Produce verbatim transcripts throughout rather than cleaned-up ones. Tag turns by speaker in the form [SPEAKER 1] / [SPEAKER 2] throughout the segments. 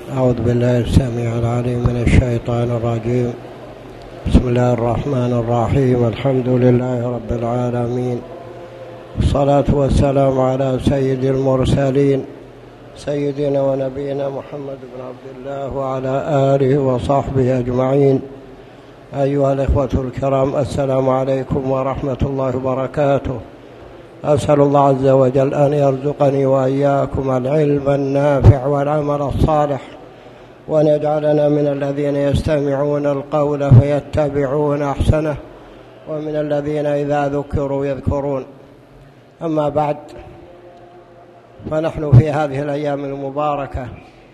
[SPEAKER 1] أعوذ بالله السميع العليم من الشيطان الرجيم. بسم الله الرحمن الرحيم. الحمد لله رب العالمين، الصلاة والسلام على سيد المرسلين سيدنا ونبينا محمد بن عبد الله وعلى آله وصحبه أجمعين. أيها الإخوة الكرام، السلام عليكم ورحمة الله وبركاته. أسأل الله عز وجل أن يرزقني وإياكم العلم النافع والعمل الصالح، وأن يجعلنا من الذين يستمعون القول فيتبعون أحسنه، ومن الذين إذا ذكروا يذكرون. أما بعد، فنحن في هذه الأيام المباركة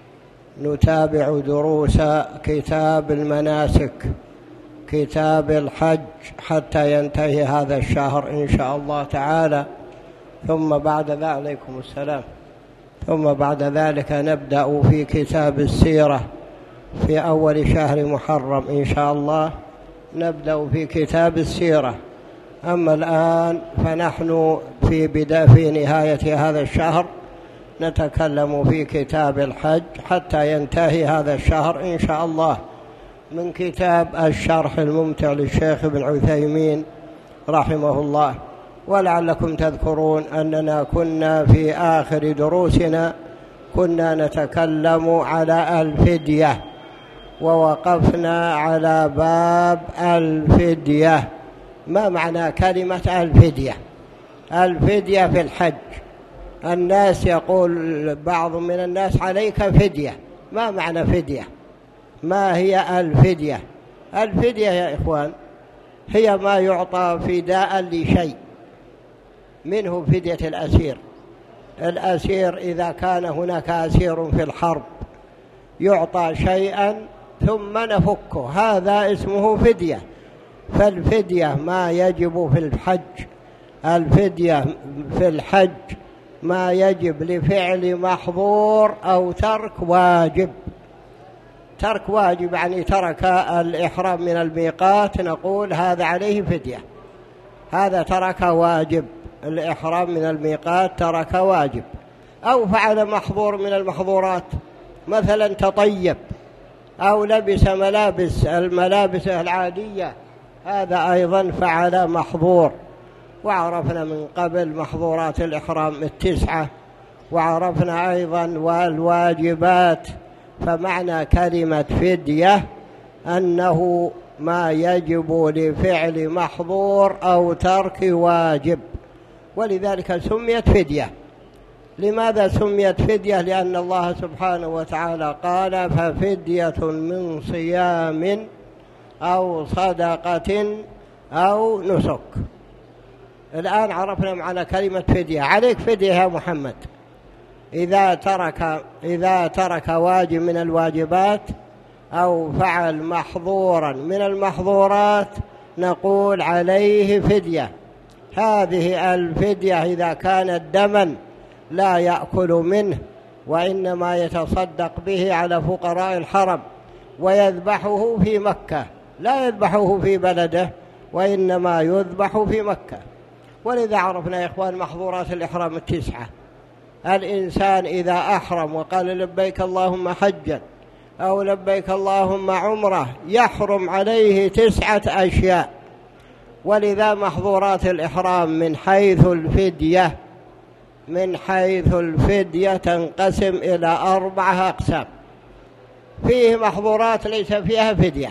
[SPEAKER 1] نتابع دروس كتاب المناسك، كتاب الحج، حتى ينتهي هذا الشهر إن شاء الله تعالى. ثم بعد ذلك عليكم السلام ثم بعد ذلك نبدأ في كتاب السيرة في أول شهر محرم إن شاء الله، نبدأ في كتاب السيرة. أما الآن فنحن في بداية في نهاية هذا الشهر نتكلم في كتاب الحج حتى ينتهي هذا الشهر إن شاء الله، من كتاب الشرح الممتع للشيخ ابن عثيمين رحمه الله. ولعلكم تذكرون أننا كنا في آخر دروسنا كنا نتكلم على الفدية، ووقفنا على باب الفدية. ما معنى كلمة الفدية؟ الفدية في الحج، الناس يقول بعض من الناس عليك فدية. ما معنى فدية؟ ما هي الفدية؟ الفدية يا إخوان هي ما يعطى فداء لشيء، منه فدية الأسير. الأسير إذا كان هناك أسير في الحرب يعطى شيئا ثم نفكه، هذا اسمه فدية. فالفدية ما يجب في الحج، الفدية في الحج ما يجب لفعل محظور أو ترك واجب. ترك واجب يعني ترك الإحرام من الميقات، نقول هذا عليه فدية، هذا ترك واجب، الإحرام من الميقات ترك واجب. أو فعل محظور من المحظورات، مثلا تطيب أو لبس ملابس الملابس العادية، هذا أيضا فعل محظور. وعرفنا من قبل محظورات الإحرام التسعة، وعرفنا أيضا والواجبات. فمعنى كلمة فدية أنه ما يجب لفعل محظور أو ترك واجب، ولذلك سميت فدية. لماذا سميت فدية؟ لأن الله سبحانه وتعالى قال ففدية من صيام أو صدقة أو نسك. الآن عرفنا معنى كلمة فدية. عليك فدية يا محمد إذا ترك إذا ترك واجب من الواجبات أو فعل محظورا من المحظورات، نقول عليه فدية. هذه الفدية إذا كانت دما لا يأكل منه، وإنما يتصدق به على فقراء الحرم، ويذبحه في مكة، لا يذبحه في بلده، وإنما يذبح في مكة. ولذا عرفنا يا إخوان محظورات الإحرام التسعة. الإنسان إذا أحرم وقال لبيك اللهم حجا أو لبيك اللهم عمره يحرم عليه تسعة أشياء. ولذا محظورات الإحرام من حيث الفدية من حيث الفدية تنقسم إلى أربعة أقسام. فيه محظورات ليس فيها فدية،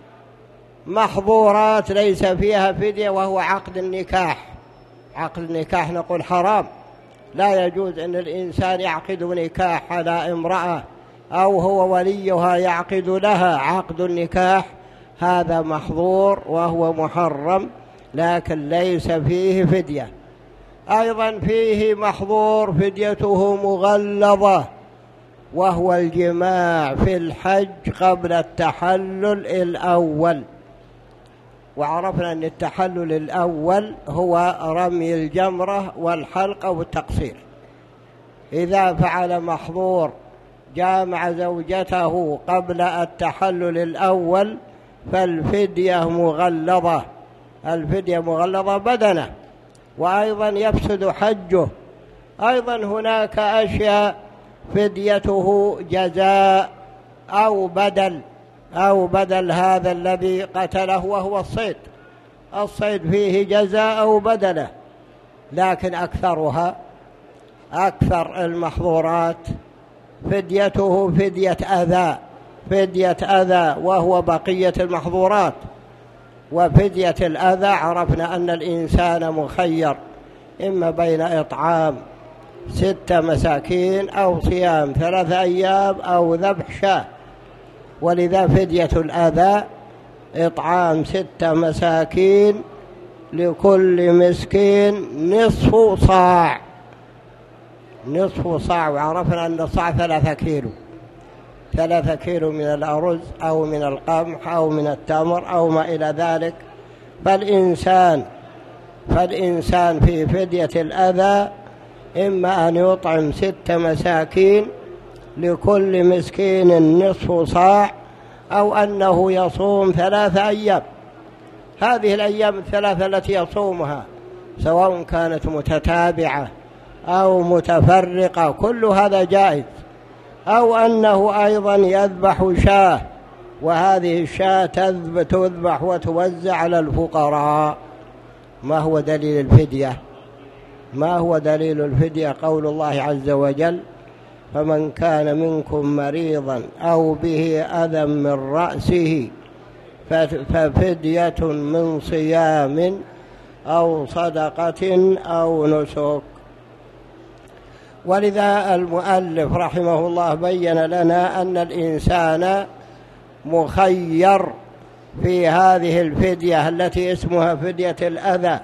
[SPEAKER 1] محظورات ليس فيها فدية، وهو عقد النكاح. عقد النكاح نقول حرام، لا يجوز أن الإنسان يعقد نكاح على امرأة أو هو وليها يعقد لها عقد النكاح، هذا محظور وهو محرم، لكن ليس فيه فدية. أيضا فيه محظور فديته مغلظة، وهو الجماع في الحج قبل التحلل الأول. وعرفنا أن التحلل الأول هو رمي الجمرة والحلق والتقصير. إذا فعل محظور جامع زوجته قبل التحلل الأول فالفدية مغلظة، الفدية مغلظة بدنه، وأيضا يفسد حجه. أيضا هناك أشياء فديته جزاء أو بدل أو بدل هذا الذي قتله وهو الصيد. الصيد فيه جزاء أو بدله، لكن أكثرها أكثر المحظورات فديته فدية أذى فدية أذى وهو بقية المحظورات. وفدية الأذى عرفنا أن الإنسان مخير إما بين إطعام ستة مساكين أو صيام ثلاثة أيام أو ذبح شاة. ولذا فدية الأذى إطعام ستة مساكين لكل مسكين نصف صاع نصف صاع. وعرفنا أن الصاع ثلاثة كيلو ثلاثة كيلو من الأرز أو من القمح أو من التمر أو ما إلى ذلك. فالإنسان فالإنسان في فدية الأذى إما أن يطعم ست مساكين لكل مسكين نصف صاع، أو أنه يصوم ثلاثة أيام. هذه الأيام الثلاثة التي يصومها سواء كانت متتابعة أو متفرقة كل هذا جائز. أو أنه أيضا يذبح شاة، وهذه الشاة تذبح وتوزع على الفقراء. ما هو دليل الفدية؟ ما هو دليل الفدية؟ قول الله عز وجل: فمن كان منكم مريضا أو به أذى من رأسه ففدية من صيام أو صدقة أو نسك. ولذا المؤلف رحمه الله بين لنا أن الإنسان مخير في هذه الفدية التي اسمها فدية الأذى.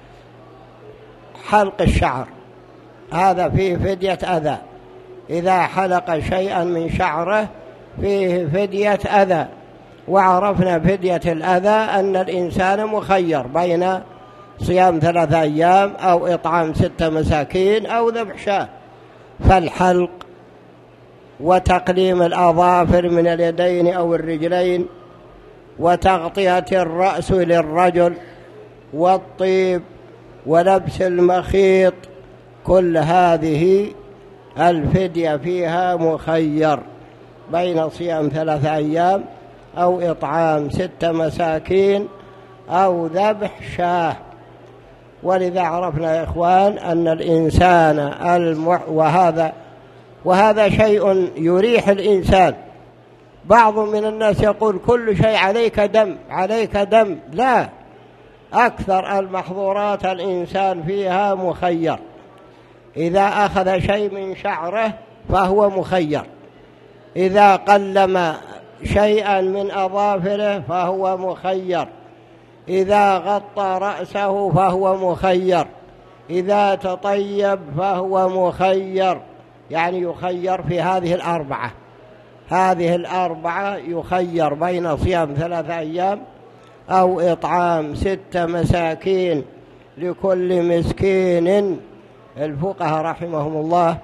[SPEAKER 1] حلق الشعر هذا فيه فدية أذى، إذا حلق شيئا من شعره فيه فدية أذى. وعرفنا فدية الأذى أن الإنسان مخير بين صيام ثلاثة أيام أو إطعام ستة مساكين أو ذبح شاة. فالحلق وتقليم الأظافر من اليدين أو الرجلين وتغطية الرأس للرجل والطيب ولبس المخيط، كل هذه الفدية فيها مخير بين صيام ثلاثة أيام أو إطعام ستة مساكين أو ذبح شاة. ولذا عرفنا يا إخوان أن الإنسان المح وهذا وهذا شيء يريح الإنسان. بعض من الناس يقول كل شيء عليك دم عليك دم. لا، أكثر المحظورات الإنسان فيها مخير. إذا أخذ شيء من شعره فهو مخير، إذا قلم شيئا من أظافره فهو مخير، إذا غطى رأسه فهو مخير، إذا تطيب فهو مخير. يعني يخير في هذه الأربعة هذه الأربعة يخير بين صيام ثلاثة أيام أو إطعام ستة مساكين لكل مسكين. الفقهاء رحمهم الله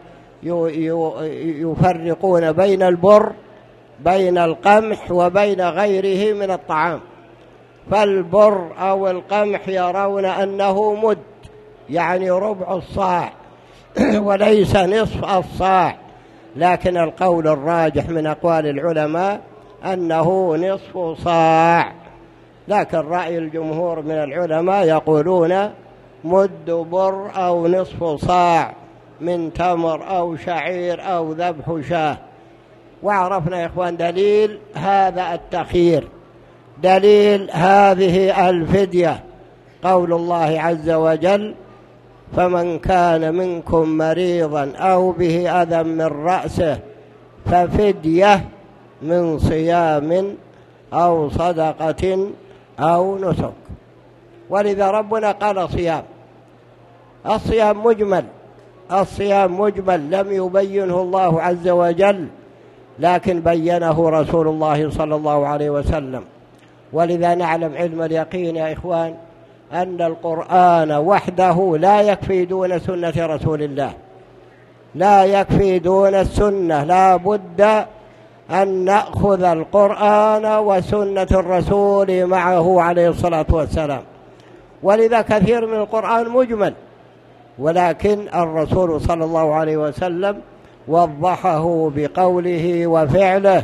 [SPEAKER 1] يفرقون بين البر بين القمح وبين غيره من الطعام. فالبر أو القمح يرون أنه مد، يعني ربع الصاع وليس نصف الصاع، لكن القول الراجح من أقوال العلماء أنه نصف صاع. لكن رأي الجمهور من العلماء يقولون مد بر أو نصف صاع من تمر أو شعير أو ذبح شاة. وعرفنا يا إخوان دليل هذا التخيير، دليل هذه الفدية قول الله عز وجل: فمن كان منكم مريضا أو به أذى من رأسه ففدية من صيام أو صدقة أو نسك. ولذا ربنا قال صيام. الصيام مجمل الصيام مجمل لم يبينه الله عز وجل، لكن بينه رسول الله صلى الله عليه وسلم. ولذا نعلم علم اليقين يا إخوان أن القرآن وحده لا يكفي دون سنة رسول الله، لا يكفي دون السنة، لا بد أن نأخذ القرآن وسنة الرسول معه عليه الصلاة والسلام. ولذا كثير من القرآن مجمل، ولكن الرسول صلى الله عليه وسلم وضحه بقوله وفعله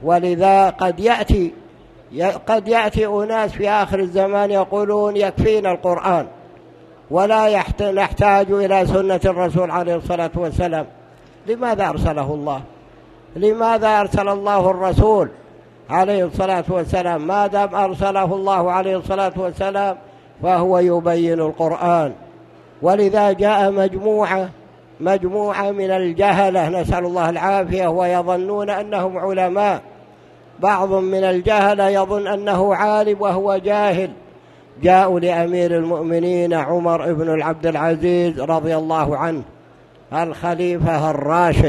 [SPEAKER 1] ولذا قد يأتي قد يأتي أناس في آخر الزمان يقولون يكفينا القرآن ولا نحتاج إلى سنة الرسول عليه الصلاة والسلام. لماذا أرسله الله؟ لماذا أرسل الله الرسول عليه الصلاة والسلام؟ ما دام أرسله الله عليه الصلاة والسلام فهو يبين القرآن. ولذا جاء مجموعة مجموعة من الجهلة نسأل الله العافية ويظنون أنهم علماء. بعض من الجهلة يظن أنه عالم وهو جاهل. جاءوا لأمير المؤمنين عمر بن العبد العزيز رضي الله عنه الخليفة الراشد،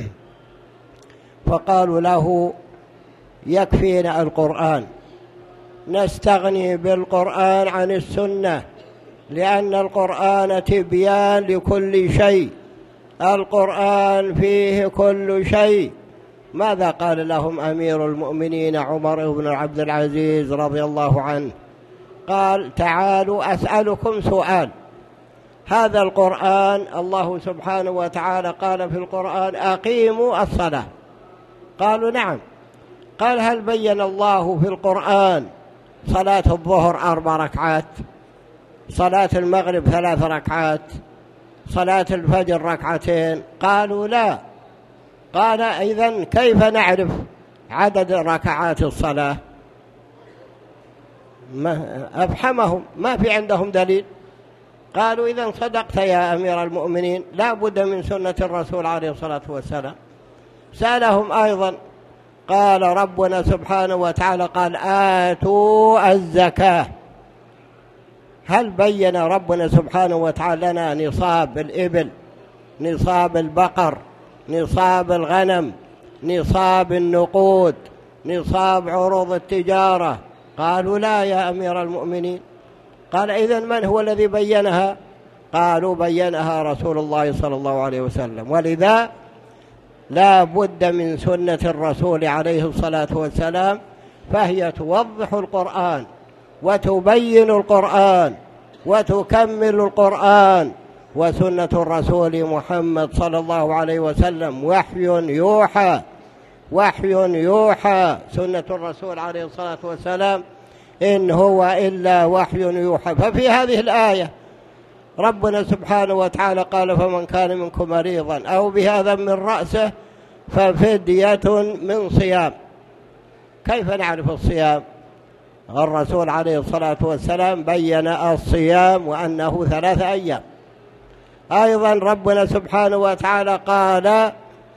[SPEAKER 1] فقالوا له يكفينا القرآن، نستغني بالقرآن عن السنة، لأن القرآن تبيان لكل شيء، القرآن فيه كل شيء. ماذا قال لهم أمير المؤمنين عمر بن عبد العزيز رضي الله عنه؟ قال تعالوا أسألكم سؤال. هذا القرآن الله سبحانه وتعالى قال في القرآن أقيموا الصلاة، قالوا نعم. قال هل بين الله في القرآن صلاة الظهر أربع ركعات، صلاة المغرب ثلاث ركعات، صلاة الفجر ركعتين؟ قالوا لا. قال إذن كيف نعرف عدد ركعات الصلاة؟ ما أفحمهم، ما في عندهم دليل. قالوا إذن صدقت يا أمير المؤمنين، لا بد من سنة الرسول عليه الصلاة والسلام. سألهم أيضا، قال ربنا سبحانه وتعالى قال آتوا الزكاة، هل بين ربنا سبحانه وتعالى لنا نصاب الإبل، نصاب البقر، نصاب الغنم، نصاب النقود، نصاب عروض التجارة؟ قالوا لا يا أمير المؤمنين. قال إذن من هو الذي بينها؟ قالوا بينها رسول الله صلى الله عليه وسلم. ولذا لا بد من سنة الرسول عليه الصلاة والسلام، فهي توضح القرآن وتبين القرآن وتكمل القرآن. وسنة الرسول محمد صلى الله عليه وسلم وحي يوحى، وحي يوحى. سنة الرسول عليه الصلاة والسلام إن هو إلا وحي يوحى. ففي هذه الآية ربنا سبحانه وتعالى قال فمن كان منكم مريضا أو بهذا من رأسه ففدية من صيام. كيف نعرف الصيام؟ الرسول عليه الصلاة والسلام بين الصيام وأنه ثلاثة أيام. أيضا ربنا سبحانه وتعالى قال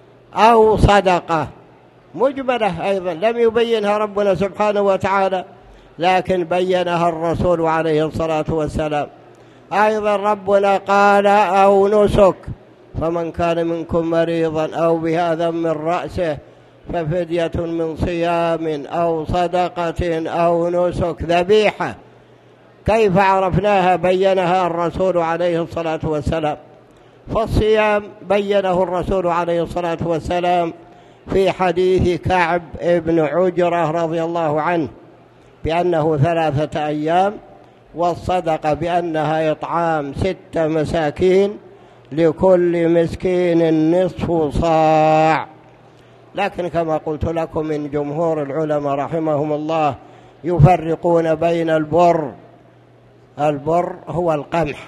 [SPEAKER 1] أو صدقة مجملة، أيضا لم يبينها ربنا سبحانه وتعالى لكن بينها الرسول عليه الصلاة والسلام. أيضا ربنا قال أو نسك، فمن كان منكم مريضا أو بهذا من رأسه ففدية من صيام أو صدقة أو نسك، ذبيحة. كيف عرفناها؟ بينها الرسول عليه الصلاة والسلام. فالصيام بينه الرسول عليه الصلاة والسلام في حديث كعب ابن عجرة رضي الله عنه بأنه ثلاثة أيام، والصدقة بأنها إطعام ست مساكين لكل مسكين نصف صاع. لكن كما قلت لكم من جمهور العلماء رحمهم الله يفرقون بين البر، البر هو القمح،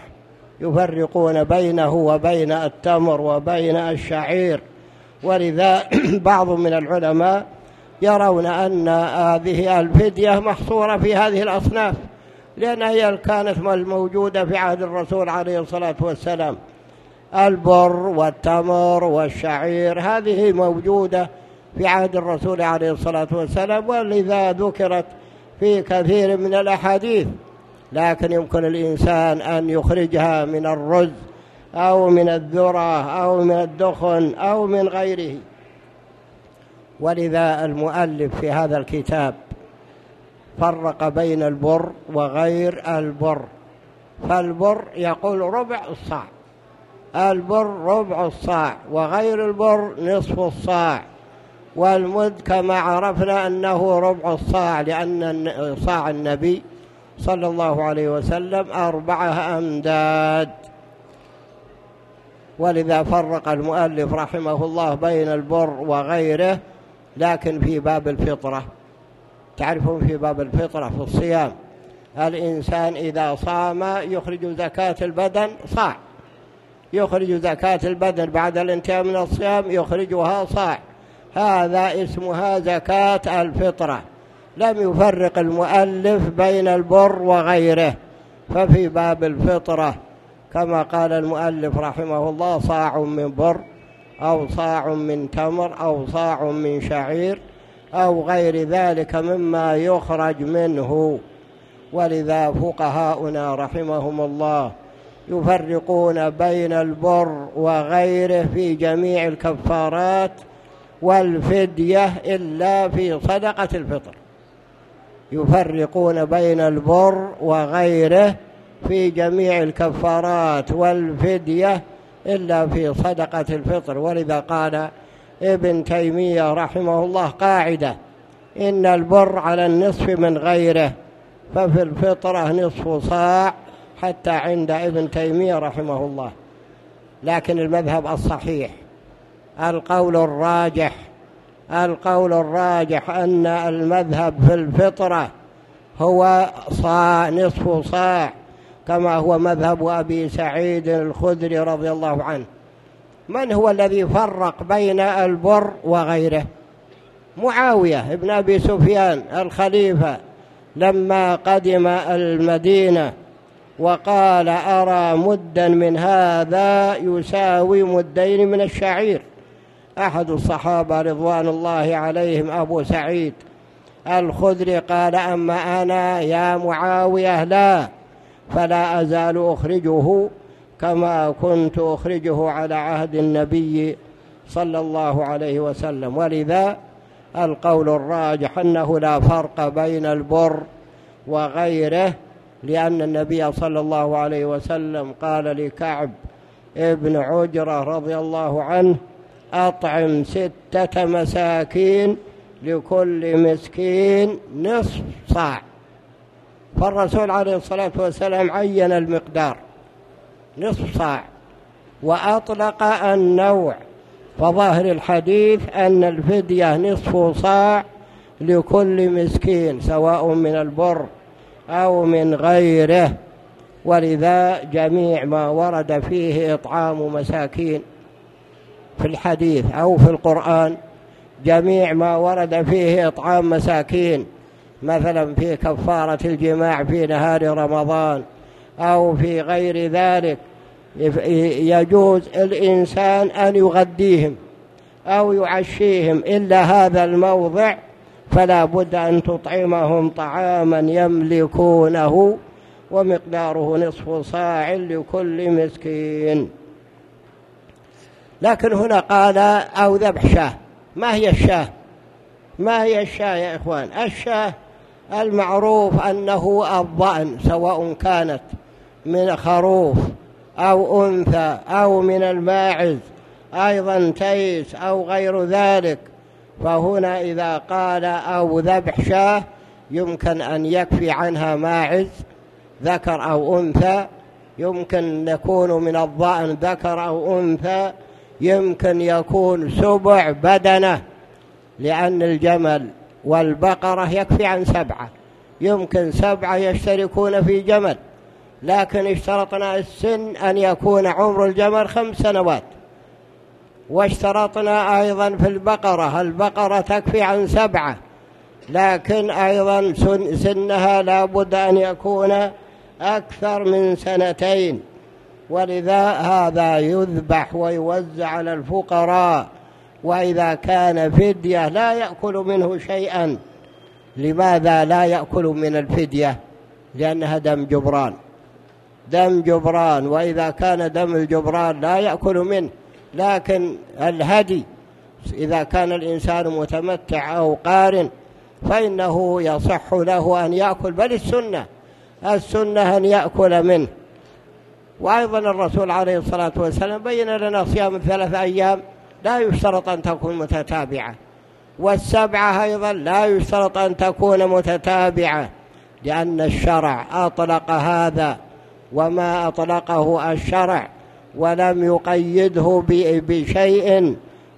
[SPEAKER 1] يفرقون بينه وبين التمر وبين الشعير. ولذا بعض من العلماء يرون أن هذه الفدية محصورة في هذه الأصناف، لأن هي كانت الموجودة في عهد الرسول عليه الصلاة والسلام. البر والتمر والشعير هذه موجودة في عهد الرسول عليه الصلاة والسلام، ولذا ذكرت في كثير من الأحاديث. لكن يمكن الإنسان أن يخرجها من الرز أو من الذرة أو من الدخن أو من غيره. ولذا المؤلف في هذا الكتاب فرق بين البر وغير البر. فالبر يقول ربع الصاع، البر ربع الصاع، وغير البر نصف الصاع. والمد كما عرفنا أنه ربع الصاع، لأن صاع النبي صلى الله عليه وسلم أربعة أمداد. ولذا فرق المؤلف رحمه الله بين البر وغيره، لكن في باب الفطرة، تعرفون في باب الفطرة في الصيام الإنسان إذا صام يخرج زكاة البدن صاع، يخرج زكاة البدن بعد الانتهاء من الصيام يخرجها صاع، هذا اسمها زكاة الفطرة. لم يفرق المؤلف بين البر وغيره، ففي باب الفطرة كما قال المؤلف رحمه الله صاع من بر أو صاع من تمر أو صاع من شعير أو غير ذلك مما يخرج منه. ولذا فقهاؤنا رحمهم الله يفرقون بين البر وغيره في جميع الكفارات والفدية إلا في صدقة الفطر، يفرقون بين البر وغيره في جميع الكفارات والفدية إلا في صدقة الفطر. ولذا قال ابن تيمية رحمه الله قاعدة: إن البر على النصف من غيره، ففي الفطرة نصف صاع، حتى عند ابن تيمية رحمه الله. لكن المذهب الصحيح القول الراجح القول الراجح أن المذهب في الفطرة هو صاع، نصف صاع، كما هو مذهب أبي سعيد الخدري رضي الله عنه. من هو الذي فرق بين البر وغيره؟ معاوية ابن أبي سفيان الخليفة لما قدم المدينة وقال: أرى مدا من هذا يساوي مدين من الشعير. أحد الصحابة رضوان الله عليهم أبو سعيد الخدري قال: أما أنا يا معاوية لا، فلا أزال أخرجه كما كنت أخرجه على عهد النبي صلى الله عليه وسلم. ولذا القول الراجح أنه لا فرق بين البر وغيره، لأن النبي صلى الله عليه وسلم قال لكعب ابن عجرة رضي الله عنه: أطعم ستة مساكين لكل مسكين نصف صاع. فالرسول عليه الصلاة والسلام عين المقدار نصف صاع وأطلق النوع، فظاهر الحديث أن الفدية نصف صاع لكل مسكين سواء من البر أو من غيره. ولذا جميع ما ورد فيه إطعام مساكين في الحديث أو في القرآن، جميع ما ورد فيه إطعام مساكين، مثلا في كفارة الجماع في نهار رمضان أو في غير ذلك، يجوز الإنسان أن يغديهم أو يعشيهم، إلا هذا الموضع فلا بد أن تطعمهم طعاما يملكونه ومقداره نصف صاع لكل مسكين. لكن هنا قال: أو ذبح شاه. ما هي الشاه؟ ما هي الشاه يا إخوان؟ الشاه المعروف أنه الضأن، سواء كانت من خروف أو أنثى أو من الماعز أيضا تيس أو غير ذلك. فهنا إذا قال أو ذبح شاه يمكن أن يكفي عنها ماعز ذكر أو أنثى، يمكن يكون من الضأن ذكر أو أنثى، يمكن يكون سبع بدنة، لأن الجمل والبقرة يكفي عن سبعة، يمكن سبعة يشتركون في جمل، لكن اشترطنا السن أن يكون عمر الجمل خمس سنوات. واشترطنا أيضا في البقرة، البقرة تكفي عن سبعة، لكن أيضا سن سنها لا بد أن يكون أكثر من سنتين. ولذا هذا يذبح ويوزع على الفقراء. وإذا كان فدية لا يأكل منه شيئا. لماذا لا يأكل من الفدية؟ لأنها دم جبران، دم جبران، وإذا كان دم الجبران لا يأكل منه. لكن الهدي إذا كان الإنسان متمتع أو قارن فإنه يصح له أن يأكل، بل السنة السنة أن يأكل منه. وأيضا الرسول عليه الصلاة والسلام بين لنا صيام ثلاث أيام لا يشترط أن تكون متتابعة، والسبعة أيضا لا يشترط أن تكون متتابعة، لأن الشرع أطلق هذا وما أطلقه الشرع ولم يقيده بشيء،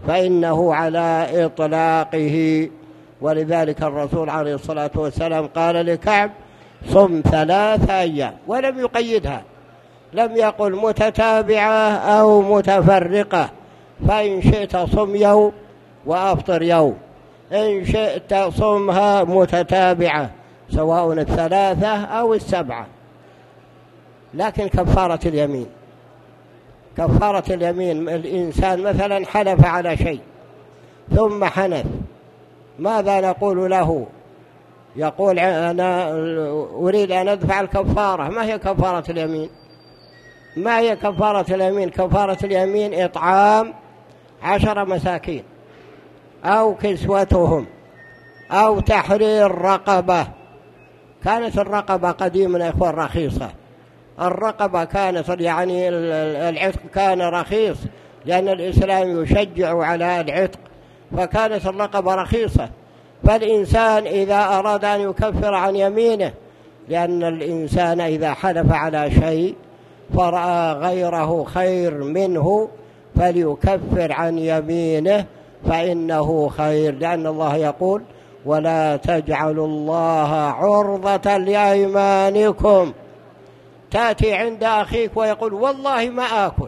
[SPEAKER 1] فإنه على إطلاقه. ولذلك الرسول عليه الصلاة والسلام قال لكعب: صم ثلاثة أيام، ولم يقيدها، لم يقل متتابعة أو متفرقة، فإن شئت صم يوم وأفطر يوم، إن شئت صمها متتابعة سواء الثلاثة أو السبعة. لكن كفارة اليمين، كفارة اليمين الإنسان مثلا حلف على شيء ثم حنث، ماذا نقول له؟ يقول: أنا أريد أن أدفع الكفارة. ما هي كفارة اليمين؟ ما هي كفارة اليمين؟ كفارة اليمين إطعام عشر مساكين أو كسوتهم أو تحرير رقبة. كانت الرقبة قديما يا إخوان رخيصة، الرقبة كانت يعني العتق كان رخيص، لأن الإسلام يشجع على العتق، فكانت الرقبة رخيصة. فالإنسان إذا أراد أن يكفر عن يمينه، لأن الإنسان إذا حلف على شيء فرأى غيره خير منه فليكفر عن يمينه فإنه خير، لأن الله يقول: ولا تجعلوا الله عرضة لأيمانكم. تأتي عند أخيك ويقول: والله ما آكل،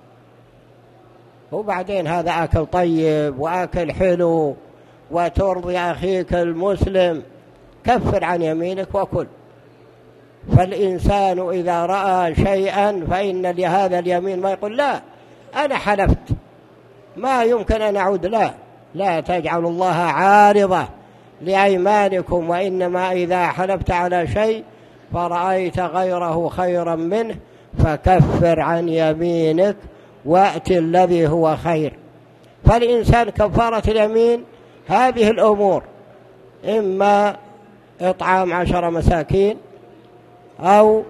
[SPEAKER 1] وبعدين هذا أكل طيب وأكل حلو وترضي أخيك المسلم، كفر عن يمينك وكل. فالإنسان إذا رأى شيئا فإن لهذا اليمين ما يقول: لا أنا حلفت ما يمكن أن أعود. لا لا تجعلوا الله عارضة لأيمانكم، وإنما إذا حلفت على شيء فرأيت غيره خيرا منه فكفر عن يمينك وأت الذي هو خير. فالإنسان كفارة اليمين هذه الأمور: إما إطعام عشر مساكين أو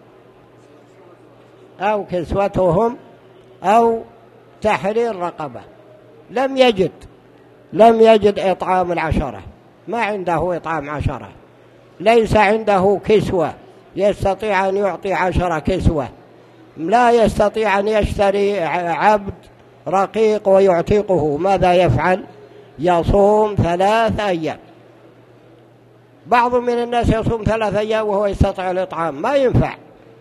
[SPEAKER 1] أو كسوتهم أو تحرير رقبة. لم يجد لم يجد إطعام العشرة، ما عنده إطعام عشرة، ليس عنده كسوة يستطيع أن يعطي عشرة كسوة، لا يستطيع أن يشتري عبد رقيق ويعتقه، ماذا يفعل؟ يصوم ثلاث أيام. بعض من الناس يصوم ثلاث أيام وهو يستطيع الإطعام، ما ينفع،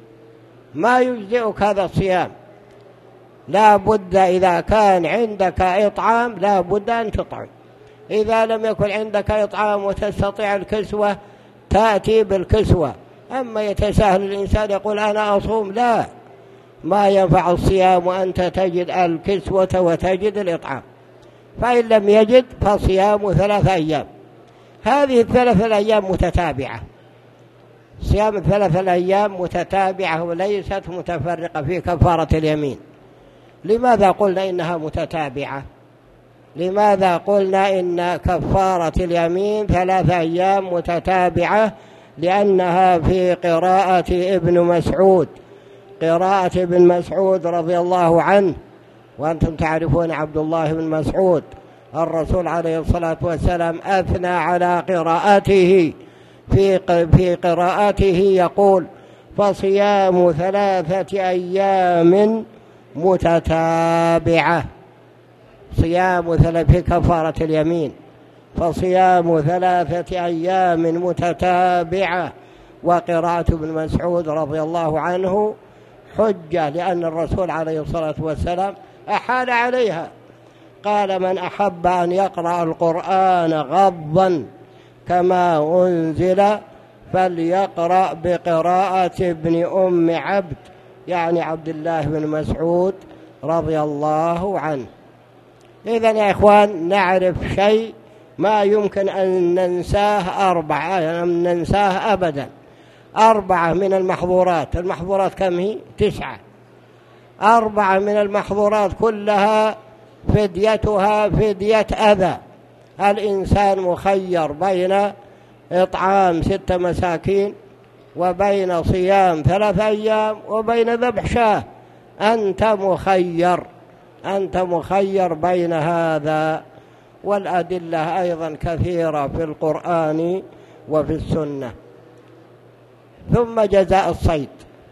[SPEAKER 1] ما يجزئك هذا الصيام. لا بد إذا كان عندك إطعام لا بد أن تطعم. إذا لم يكن عندك إطعام وتستطيع الكسوة تأتي بالكسوة. أما يتساهل الإنسان يقول أنا أصوم، لا، ما ينفع الصيام وأنت تجد الكسوة وتجد الإطعام. فإن لم يجد فصيام ثلاثة أيام. هذه الثلاثة الأيام متتابعة، صيام الثلاثة الأيام متتابعة وليست متفرقة في كفارة اليمين. لماذا قلنا إنها متتابعة؟ لماذا قلنا إن كفارة اليمين ثلاثة أيام متتابعة؟ لأنها في قراءة ابن مسعود، قراءة ابن مسعود رضي الله عنه. وأنتم تعرفون عبد الله بن مسعود الرسول عليه الصلاة والسلام أثنى على قراءته، في في قراءته يقول: فصيام ثلاثة أيام متتابعة. صيام ثلاثة في كفارة اليمين، فصيام ثلاثة أيام متتابعة. وقراءة ابن مسعود رضي الله عنه حجة، لأن الرسول عليه الصلاة والسلام أحال عليها، قال: من أحب أن يقرأ القرآن غضا كما أنزل فليقرأ بقراءة ابن أم عبد، يعني عبد الله بن مسعود رضي الله عنه. إذن يا إخوان نعرف شيء ما يمكن أن ننساه، أربعة أن ننساه أبدا. أربعة من المحظورات، المحظورات كم هي؟ تسعة. أربعة من المحظورات كلها فديتها فدية أذى. الإنسان مخير بين إطعام ست مساكين وبين صيام ثلاثة أيام وبين ذبح شاة. أنت مخير، أنت مخير بين هذا. والأدلة أيضا كثيرة في القرآن وفي السنة. ثم جزاء الصيد.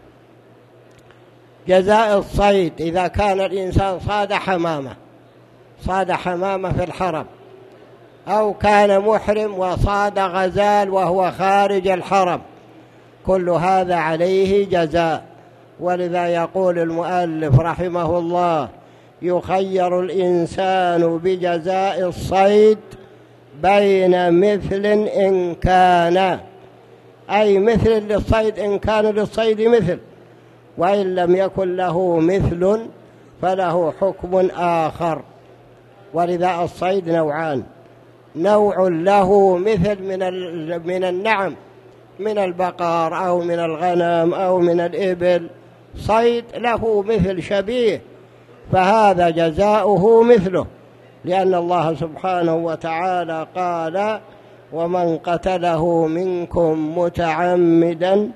[SPEAKER 1] جزاء الصيد إذا كان الإنسان صاد حمامة، صاد حمامة في الحرم، أو كان محرم وصاد غزال وهو خارج الحرم، كل هذا عليه جزاء. ولذا يقول المؤلف رحمه الله: يخير الإنسان بجزاء الصيد بين مثل إن كان، أي مثل للصيد إن كان للصيد مثل، وإن لم يكن له مثل فله حكم آخر. ولذا الصيد نوعان: نوع له مثل من من النعم، من البقر أو من الغنم أو من الإبل، صيد له مثل شبيه، فهذا جزاؤه مثله، لأن الله سبحانه وتعالى قال: ومن قتله منكم متعمدا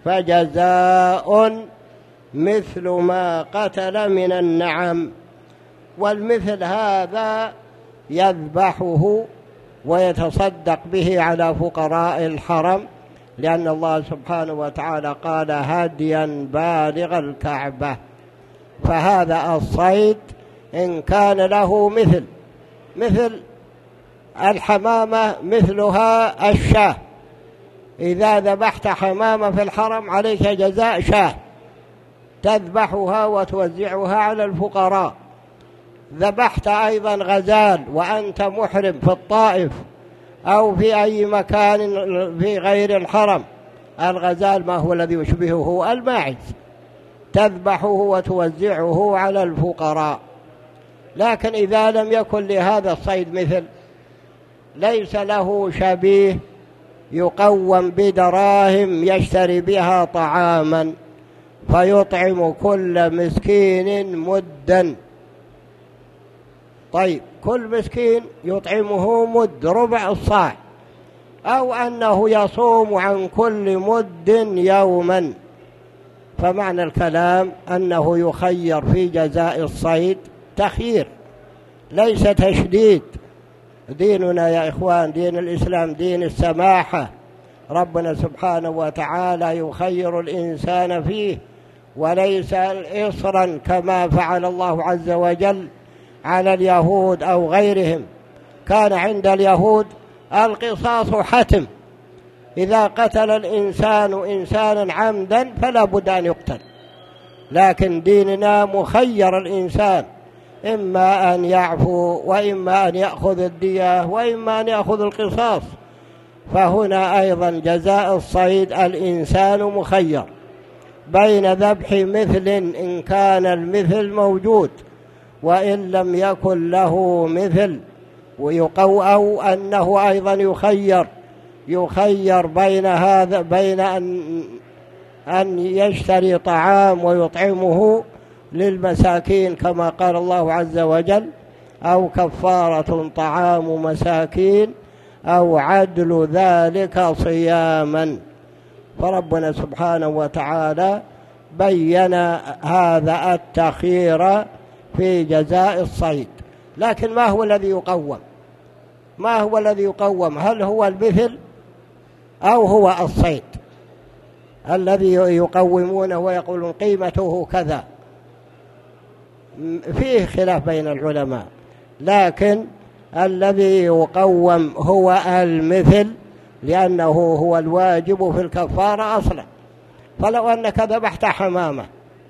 [SPEAKER 1] فجزاء مثل ما قتل من النعم. والمثل هذا يذبحه ويتصدق به على فقراء الحرم، لأن الله سبحانه وتعالى قال: هديا بالغ الكعبة. فهذا الصيد إن كان له مثل، مثل الحمامة مثلها الشاه، إذا ذبحت حمامة في الحرم عليك جزاء شاه تذبحها وتوزعها على الفقراء. ذبحت أيضا غزال وأنت محرم في الطائف أو في أي مكان في غير الحرم، الغزال ما هو الذي يشبهه؟ الماعز، تذبحه وتوزعه على الفقراء. لكن إذا لم يكن لهذا الصيد مثل، ليس له شبيه يقوم بدراهم يشتري بها طعاما، فيطعم كل مسكين مدا. طيب، كل مسكين يطعمه مد، ربع الصاع، أو أنه يصوم عن كل مد يوما. فمعنى الكلام أنه يخير في جزاء الصيد، تخيير ليس تشديد. ديننا يا إخوان، دين الإسلام دين السماحة، ربنا سبحانه وتعالى يخير الإنسان فيه، وليس إصرا كما فعل الله عز وجل على اليهود أو غيرهم. كان عند اليهود القصاص حتم، إذا قتل الإنسان إنسانا عمدا فلا بد أن يقتل. لكن ديننا مخير الإنسان، إما أن يعفو وإما أن يأخذ الدية وإما أن يأخذ القصاص. فهنا أيضا جزاء الصيد الإنسان مخير بين ذبح مثل إن كان المثل موجود، وإن لم يكن له مثل، ويقو أو أنه أيضا يخير يخير بين هذا بين أن أن يشتري طعام ويطعمه للمساكين كما قال الله عز وجل، أو كفارة طعام مساكين أو عدل ذلك صياما. فربنا سبحانه وتعالى بين هذا التخيير في جزاء الصيد. لكن ما هو الذي يقوم؟ ما هو الذي يقوم؟ هل هو المثل أو هو الصيد الذي يقومونه ويقولون قيمته كذا؟ فيه خلاف بين العلماء، لكن الذي يقوم هو المثل، لأنه هو الواجب في الكفارة أصلا. فلو أنك ذبحت حمامة،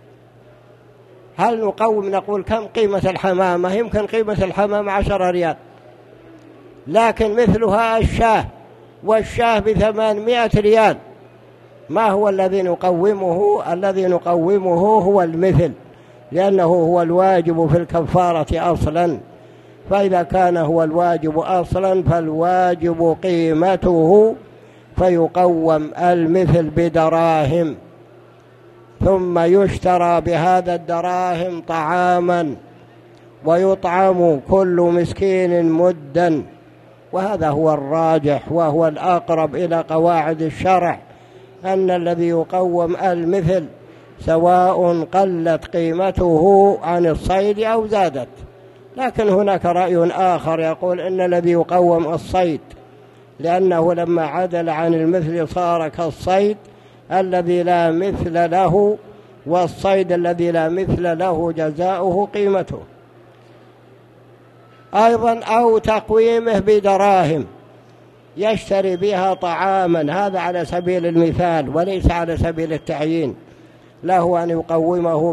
[SPEAKER 1] هل نقوم نقول كم قيمة الحمامة؟ يمكن قيمة الحمامة عشر ريال، لكن مثلها الشاه، والشاه بثمانمائة ريال. ما هو الذي نقومه؟ الذي نقومه هو المثل، لأنه هو الواجب في الكفارة أصلا. فإذا كان هو الواجب أصلا فالواجب قيمته، فيقوم المثل بدراهم، ثم يشترى بهذا الدراهم طعاما ويطعم كل مسكين مدا. وهذا هو الراجح وهو الأقرب إلى قواعد الشرع، أن الذي يقوم المثل سواء قلت قيمته عن الصيد أو زادت. لكن هناك رأي آخر يقول إن الذي يقوم الصيد، لأنه لما عدل عن المثل صار كالصيد الذي لا مثل له، والصيد الذي لا مثل له جزاؤه قيمته. أيضا أو تقويمه بدراهم يشتري بها طعاما، هذا على سبيل المثال وليس على سبيل التعيين، له أن يقومه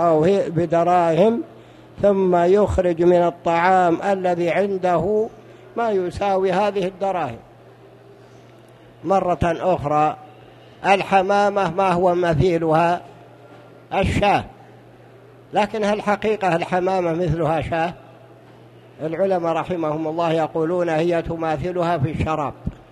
[SPEAKER 1] بدراهم ثم يخرج من الطعام الذي عنده ما يساوي هذه الدراهم. مرة أخرى الحمامة ما هو مثيلها؟ الشاة، لكن هل حقيقة الحمامة مثلها شاة؟ العلماء رحمهم الله يقولون هي تماثلها في الشراب،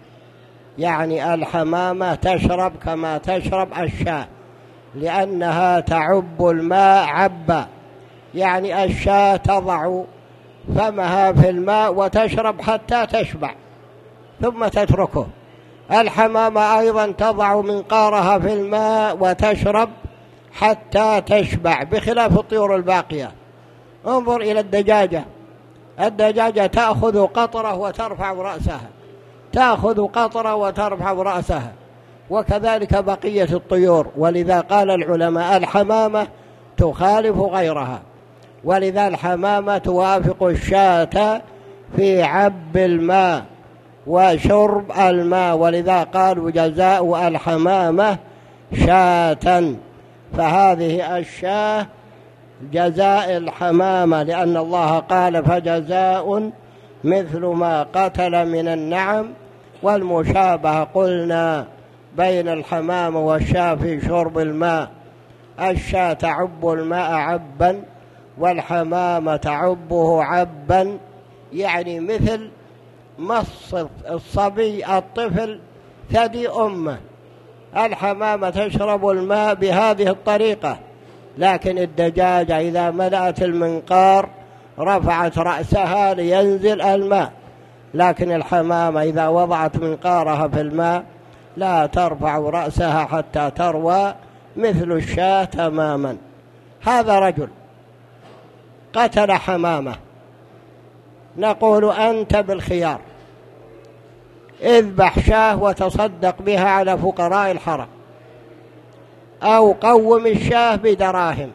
[SPEAKER 1] يعني الحمامة تشرب كما تشرب الشاة، لأنها تعب الماء عبا، يعني الشاة تضع فمها في الماء وتشرب حتى تشبع ثم تتركه. الحمامة أيضا تضع منقارها في الماء وتشرب حتى تشبع، بخلاف الطيور الباقية. انظر إلى الدجاجة، الدجاجة تأخذ قطرة وترفع رأسها، تأخذ قطرة وترفع رأسها، وكذلك بقية الطيور. ولذا قال العلماء الحمامة تخالف غيرها، ولذا الحمامة توافق الشاة في عب الماء وشرب الماء، ولذا قالوا جزاء الحمامة شاة، فهذه الشاة جزاء الحمامة، لأن الله قال فجزاء مثل ما قتل من النعم، والمشابهة قلنا بين الحمامة والشاة في شرب الماء. الشاة تعب الماء عبا والحمامة تعبه عبا، يعني مثل مص الصبي الطفل ثدي أمه. الحمامة تشرب الماء بهذه الطريقة، لكن الدجاجة إذا ملأت المنقار رفعت رأسها لينزل الماء، لكن الحمامة إذا وضعت منقارها في الماء لا ترفع رأسها حتى تروى مثل الشاة تماما. هذا رجل قتل حمامة، نقول أنت بالخيار، اذبح شاة وتصدق بها على فقراء الحرم، أو قوم الشاة بدراهم،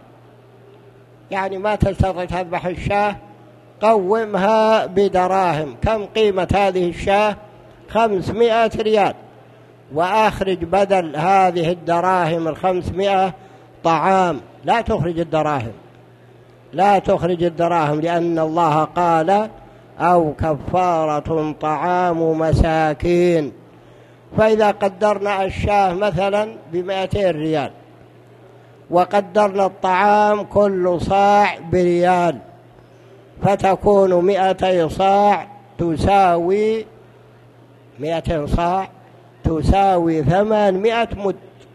[SPEAKER 1] يعني ما تستطيع تذبح الشاة قومها بدراهم. كم قيمة هذه الشاة؟ خمسمائة ريال، وأخرج بدل هذه الدراهم الخمسمائة طعام. لا تخرج الدراهم، لا تخرج الدراهم، لأن الله قال أو كفارة طعام مساكين. فإذا قدرنا الشاة مثلا بمائتين ريال، وقدرنا الطعام كل صاع بريال، فتكون مائتي صاع تساوي مائتين صاع تساوي ثمانمائة مد.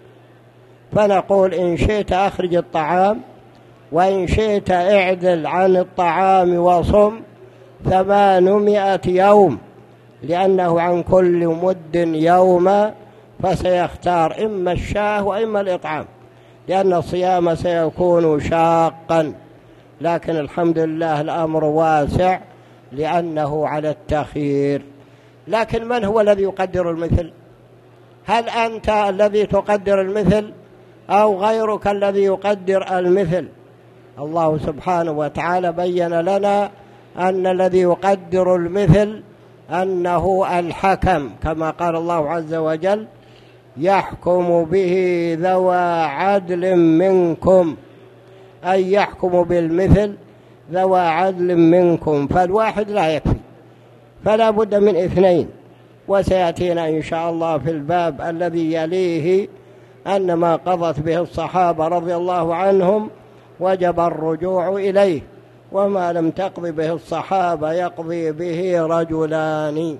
[SPEAKER 1] فنقول إن شئت أخرج الطعام، وإن شئت اعدل عن الطعام وصم ثمانمائة يوم، لأنه عن كل مد يوما، فسيختار إما الشاه وإما الإطعام، لأن الصيام سيكون شاقا. لكن الحمد لله الأمر واسع لأنه على التخيير. لكن من هو الذي يقدر المثل؟ هل أنت الذي تقدر المثل أو غيرك الذي يقدر المثل؟ الله سبحانه وتعالى بين لنا أن الذي يقدر المثل أنه الحكم، كما قال الله عز وجل يحكم به ذوى عدل منكم، أي يحكم بالمثل ذوى عدل منكم، فالواحد لا يكفي، فلا بد من اثنين. وسيأتينا إن شاء الله في الباب الذي يليه أن ما قضت به الصحابة رضي الله عنهم وجب الرجوع إليه، وما لم تقضي به الصحابة يقضي به رجلان.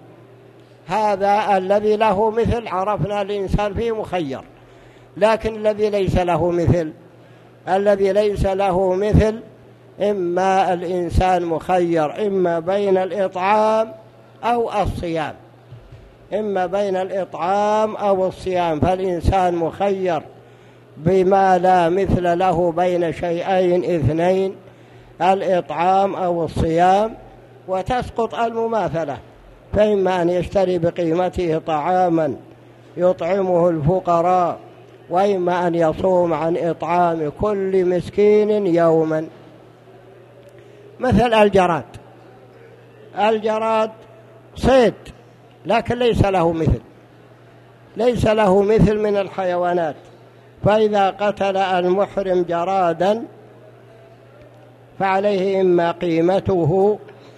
[SPEAKER 1] هذا الذي له مثل عرفنا الإنسان فيه مخير، لكن الذي ليس له مثل الذي ليس له مثل إما الإنسان مخير إما بين الإطعام أو الصيام، إما بين الإطعام أو الصيام، فالإنسان مخير بما لا مثل له بين شيئين اثنين، الإطعام أو الصيام، وتسقط المماثلة، فإما أن يشتري بقيمته طعاما يطعمه الفقراء، وإما أن يصوم عن إطعام كل مسكين يوما. مثل الجراد، الجراد صيد لكن ليس له مثل، ليس له مثل من الحيوانات، فإذا قتل المحرم جرادا فعليه إما قيمته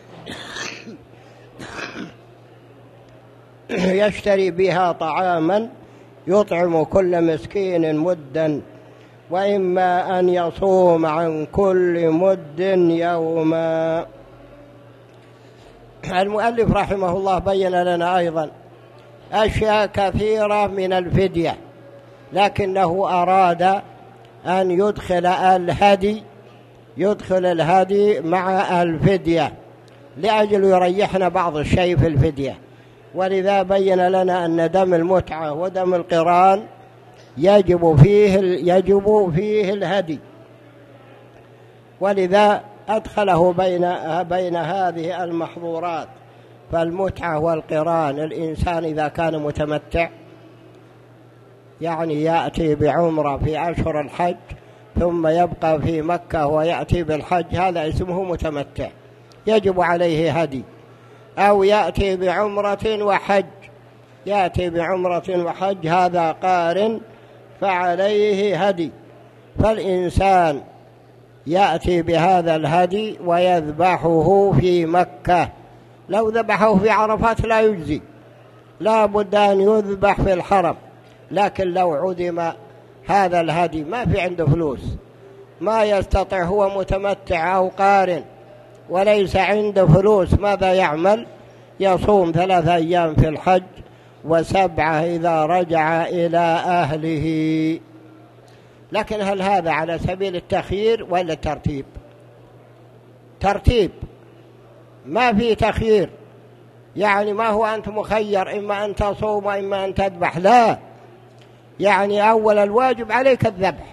[SPEAKER 1] يشتري بها طعاما يطعم كل مسكين مدا، وإما أن يصوم عن كل مد يوما. المؤلف رحمه الله بين لنا أيضا أشياء كثيرة من الفدية، لكنه أراد أن يدخل الهدي يدخل الهدي مع الفدية لأجل يريحنا بعض الشيء في الفدية، ولذا بين لنا أن دم المتعة ودم القران يجب فيه يجب فيه الهدي، ولذا أدخله بين بين هذه المحظورات. فالمتعة والقران الإنسان إذا كان متمتع يعني يأتي بعمرة في أشهر الحج ثم يبقى في مكة ويأتي بالحج، هذا اسمه متمتع يجب عليه هدي، أو يأتي بعمرة وحج يأتي بعمرة وحج هذا قارن فعليه هدي. فالإنسان يأتي بهذا الهدي ويذبحه في مكة، لو ذبحه في عرفات لا يجزي، لا بد أن يذبح في الحرم. لكن لو عدم هذا الهدي ما في عنده فلوس، ما يستطيع، هو متمتع أو قارن وليس عنده فلوس، ماذا يعمل؟ يصوم ثلاثة أيام في الحج وسبعة إذا رجع إلى أهله. لكن هل هذا على سبيل التخيير ولا الترتيب؟ ترتيب، ما في تخيير، يعني ما هو أنت مخير إما أن تصوم وإما أن تذبح، لا، يعني أول الواجب عليك الذبح،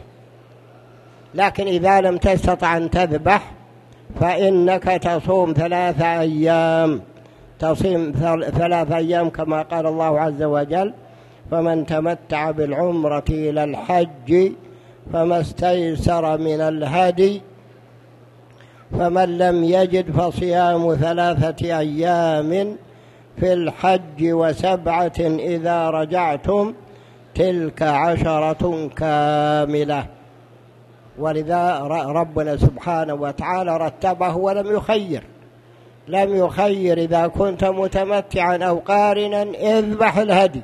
[SPEAKER 1] لكن إذا لم تستطع أن تذبح فإنك تصوم ثلاثة أيام تصوم ثلاثة أيام كما قال الله عز وجل: فمن تمتع بالعمرة إلى الحج فما استيسر من الهدي فمن لم يجد فصيام ثلاثة أيام في الحج وسبعة إذا رجعتم تلك عشرة كاملة. ولذا ربنا سبحانه وتعالى رتبه ولم يخير، لم يخير إذا كنت متمتعا أو قارنا اذبح الهدي،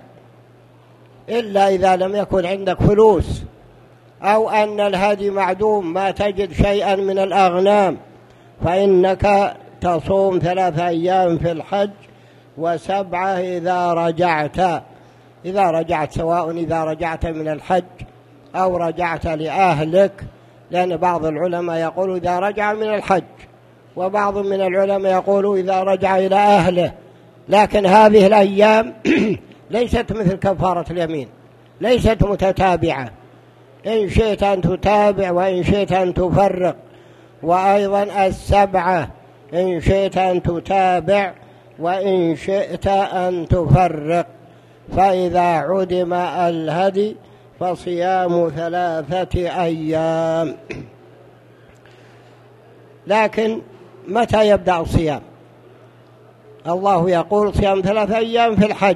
[SPEAKER 1] إلا إذا لم يكن عندك فلوس أو أن الهدي معدوم ما تجد شيئا من الأغنام، فإنك تصوم ثلاثة أيام في الحج وسبعة إذا رجعت إذا رجعت سواء إذا رجعت من الحج أو رجعت لأهلك، لأن بعض العلماء يقول إذا رجع من الحج، وبعض من العلماء يقول إذا رجع إلى أهله. لكن هذه الأيام ليست مثل كفارة اليمين، ليست متتابعة، إن شئت أن تتابع وإن شئت أن تفرق، وأيضا السبعة إن شئت أن تتابع وإن شئت أن تفرق. فإذا عدم الهدي فصيام ثلاثة أيام. لكن متى يبدأ الصيام؟ الله يقول صيام ثلاثة أيام في الحج،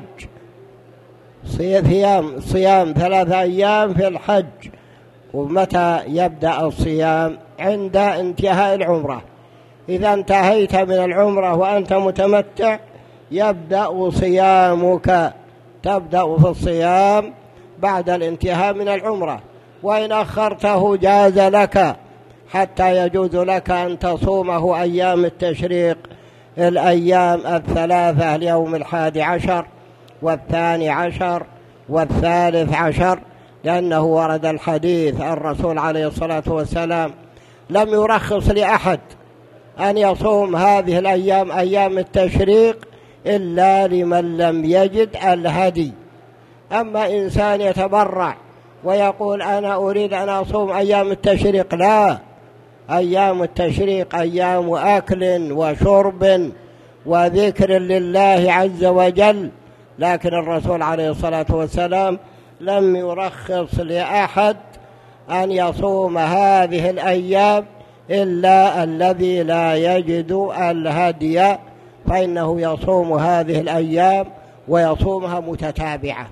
[SPEAKER 1] صيام صيام ثلاثة أيام في الحج. ومتى يبدأ الصيام؟ عند انتهاء العمرة. إذا انتهيت من العمرة وأنت متمتع يبدأ صيامك، تبدأ في الصيام بعد الانتهاء من العمرة، وإن أخرته جاز لك حتى يجوز لك أن تصومه أيام التشريق، الأيام الثلاثة، اليوم الحادي عشر والثاني عشر والثالث عشر، لأنه ورد الحديث الرسول عليه الصلاة والسلام لم يرخص لأحد أن يصوم هذه الأيام أيام التشريق إلا لمن لم يجد الهدي. أما إنسان يتبرع ويقول أنا أريد أن أصوم أيام التشريق، لا، أيام التشريق أيام أكل وشرب وذكر لله عز وجل، لكن الرسول عليه الصلاة والسلام لم يرخص لأحد أن يصوم هذه الأيام إلا الذي لا يجد الهدي فإنه يصوم هذه الأيام ويصومها متتابعة،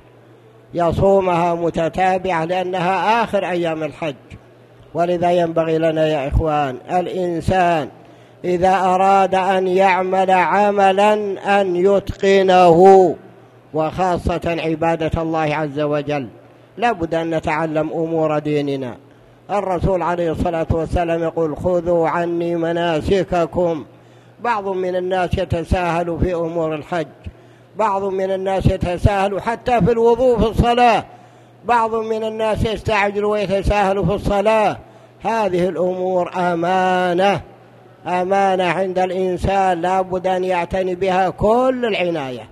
[SPEAKER 1] يصومها متتابعة لأنها آخر أيام الحج. ولذا ينبغي لنا يا إخوان الإنسان إذا أراد أن يعمل عملا أن يتقنه، وخاصة عبادة الله عز وجل لابد أن نتعلم أمور ديننا. الرسول عليه الصلاة والسلام يقول خذوا عني مناسككم. بعض من الناس يتساهل في أمور الحج، بعض من الناس يتساهل حتى في الوضوء في الصلاة، بعض من الناس يستعجل ويتساهل في الصلاة. هذه الأمور أمانة، أمانة عند الإنسان لابد أن يعتني بها كل العناية.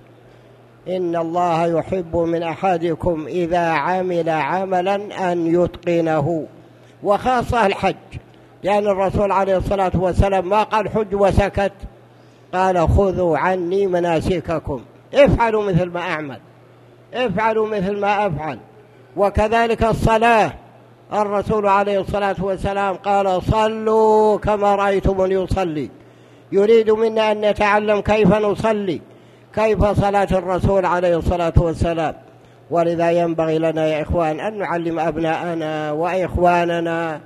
[SPEAKER 1] إن الله يحب من أحدكم إذا عمل عملا أن يتقنه، وخاصة الحج، لأن الرسول عليه الصلاة والسلام ما قال حج وسكت، قال خذوا عني مناسككم، افعلوا مثل ما أعمل، افعلوا مثل ما أفعل. وكذلك الصلاة، الرسول عليه الصلاة والسلام قال صلوا كما رأيتموني يصلي، يريد منا أن نتعلم كيف نصلي، كيف صلاة الرسول عليه الصلاة والسلام. ولذا ينبغي لنا يا إخوان أن نعلم أبناءنا وإخواننا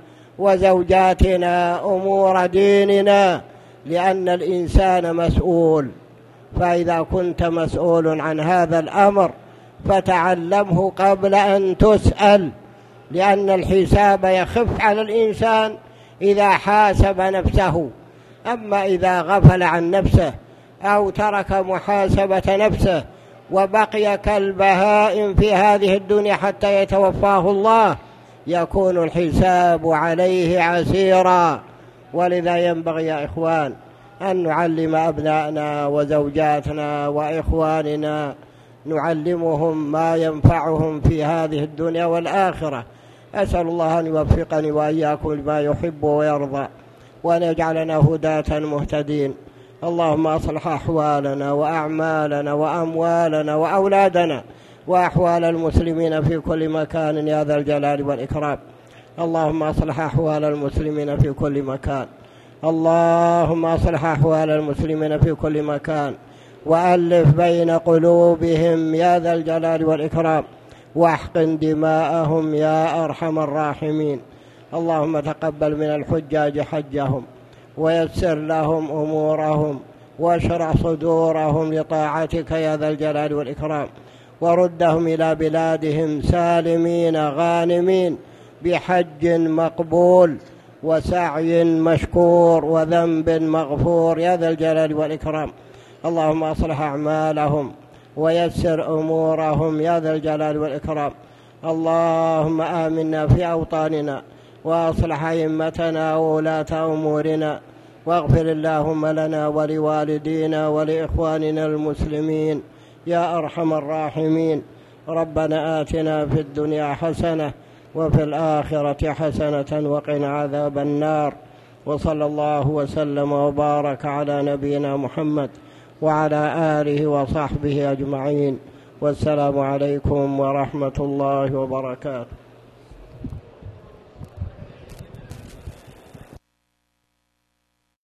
[SPEAKER 1] وزوجاتنا أمور ديننا، لأن الإنسان مسؤول، فإذا كنت مسؤول عن هذا الأمر فتعلمه قبل أن تسأل، لأن الحساب يخف على الإنسان إذا حاسب نفسه. أما إذا غفل عن نفسه أو ترك محاسبة نفسه وبقي كالبهائم في هذه الدنيا حتى يتوفاه الله يكون الحساب عليه عسيرا. ولذا ينبغي يا إخوان أن نعلم أبنائنا وزوجاتنا وإخواننا، نعلمهم ما ينفعهم في هذه الدنيا والآخرة. أسأل الله أن يوفقني وإياكم لما يحب ويرضى، وأن يجعلنا هداة مهتدين. اللهم أصلح أحوالنا وأعمالنا وأموالنا وأولادنا وأحوال المسلمين في كل مكان يا ذا الجلال والإكرام. اللهم أصلح أحوال المسلمين في كل مكان، اللهم أصلح أحوال المسلمين في كل مكان، وألف بين قلوبهم يا ذا الجلال والإكرام، واحقن دماءهم يا أرحم الراحمين. اللهم تقبل من الحجاج حجهم، ويسر لهم أمورهم، واشرح صدورهم لطاعتك يا ذا الجلال والإكرام، وردهم إلى بلادهم سالمين غانمين بحج مقبول وسعي مشكور وذنب مغفور يا ذا الجلال والإكرام. اللهم أصلح أعمالهم ويسر أمورهم يا ذا الجلال والإكرام. اللهم آمنا في أوطاننا، وأصلح أئمتنا وولاة أمورنا، واغفر اللهم لنا ولوالدينا ولإخواننا المسلمين يا أرحم الراحمين. ربنا آتنا في الدنيا حسنة وفي الآخرة حسنة وقنا عذاب النار. وصلى الله وسلم وبارك على نبينا محمد وعلى آله وصحبه أجمعين، والسلام عليكم ورحمة الله وبركاته.